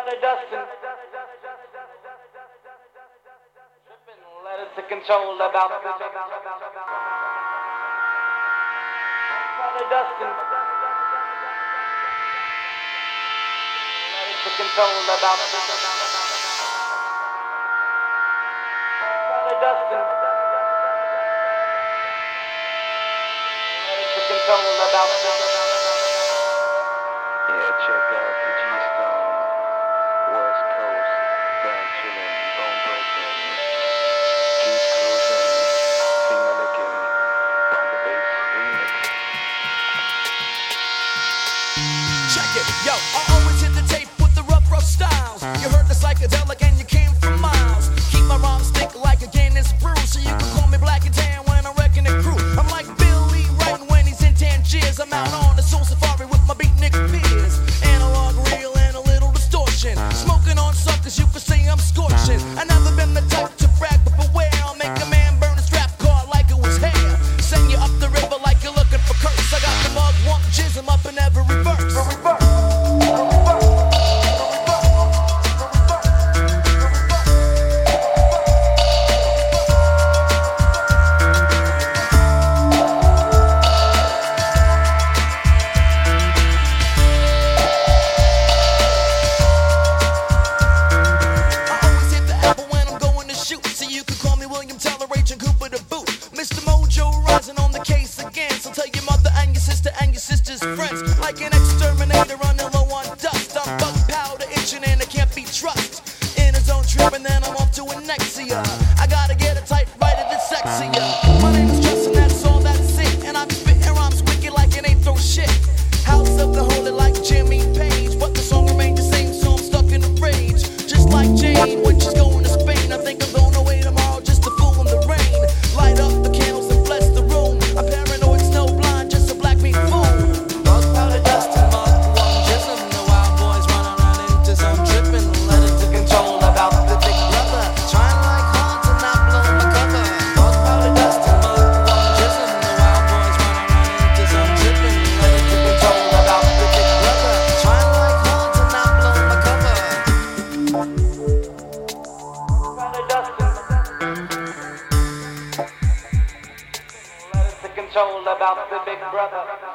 Dustin. Let it to control about the Dustin. Let it to control about the Dustin. Let it to control about the Yeah, check out the G-Stone, West Coast, Brown Chillin', Bone Broken, Juice Cruisin', Finger Lickin', on the bass remix. Check it, yo, I always hit the tape with the rough styles. You heard the psychedelic and you came from miles. Keep my rhymes thick like a Guinness brew, so you can call me Black and Tan when I'm wrecking the crew. I'm like Billy writing when he's in Tangiers. I'm out on the soul safari with my beatnik peers. Analog, real, and a little distortion. Smoking on suckers, you can see I'm scorching. I never been the type to brag, but beware, I'll make a man burn his rap card like it was hair. Send you up the river like you're looking for curse. I got the mug, wump, jism up in every verse. Friends, like an exterminator running low on dust. I'm bug powder itching and I can't be trusted. In a zone trip and then I'm off to Annexia. I gotta get it tight, right at the sexier. My name is Justin, that's all, that's it. And I'm spitting rhymes wicked like it ain't throw shit. House of the holy like Jimmy Page, but the song remains the same, so I'm stuck in a rage. Just like Jane when she's going to Spain. I think I'm going away tomorrow just to fool in the rain. Light up the candles and bless the room. I'm paranoid, snowblind, just a black meat fool. control about the big brother.